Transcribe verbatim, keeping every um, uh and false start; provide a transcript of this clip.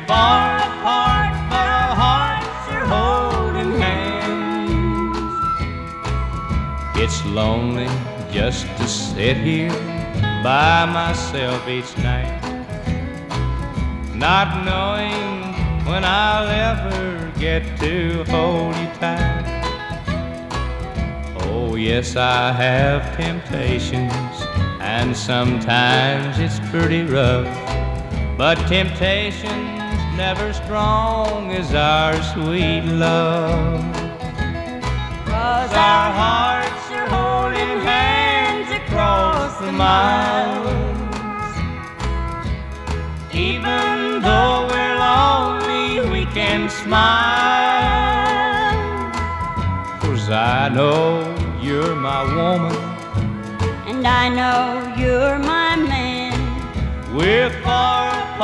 far apart, but our hearts are holding hands. It's lonely just to sit here by myself each night, not knowing when I'll ever get to hold you tight. Oh yes, I have temptations, and sometimes it's pretty rough, but temptation's never strong as our sweet love. 'Cause our hearts are holding hands across the miles. Even though we're lonely, we can smile. 'Cause I know you're my woman, and I know you're my man. We're far